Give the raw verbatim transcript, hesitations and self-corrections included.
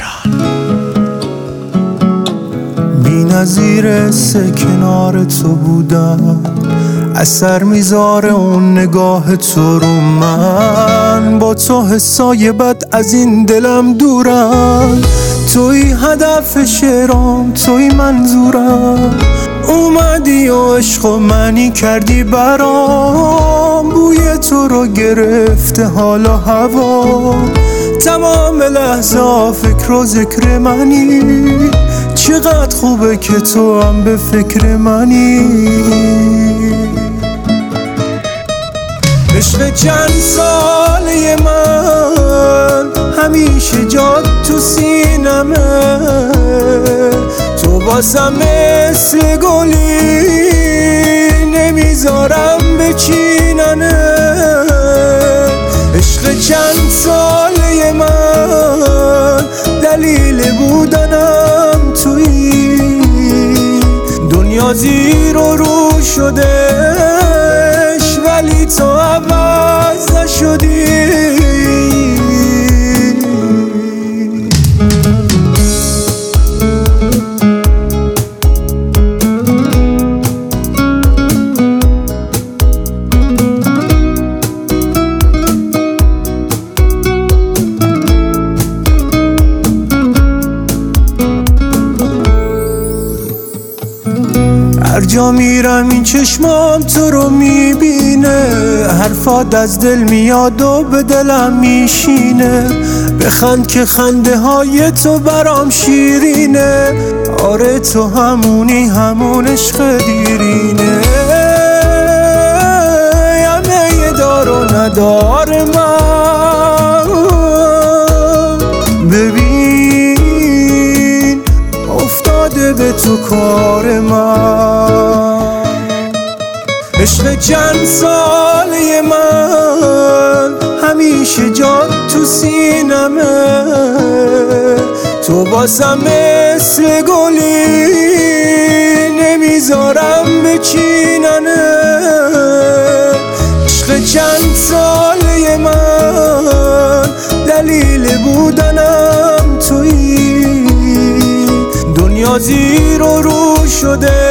بی نظیر سه کنار تو بودم، اثر میذاره اون نگاه تو رو. من با تو حسای بد از این دلم دورم، توی هدف شعرام، توی منظورم. اومدی و عشق و منی کردی برام، بوی تو رو گرفته حالا هوا. تمام لحظه فکر و ذکر منی، چقدر خوبه که تو هم به فکر منی. عشق چند ساله من همیشه جات تو سینمه، تو باسم مثل گلی نمیذارم بچیننه. عشق چند ساله من دلیل بودنم توی دنیا زیر و رو شدهش، ولی تو عوض نشدی. هر جا میرم این چشمام تو رو میبینه، حرفات از دل میاد و به دلم میشینه. بخند که خنده های تو برام شیرینه، آره تو همونی همون عشق دیرینه. همه دار و ندار من ببین افتاده به تو کار من. عشق چند ساله من همیشه جات تو سینمه، تو باسم مثل گلی نمیذارم بچیننه. عشق چند ساله من دلیل بودنم توی دنیا زیر و رو شده،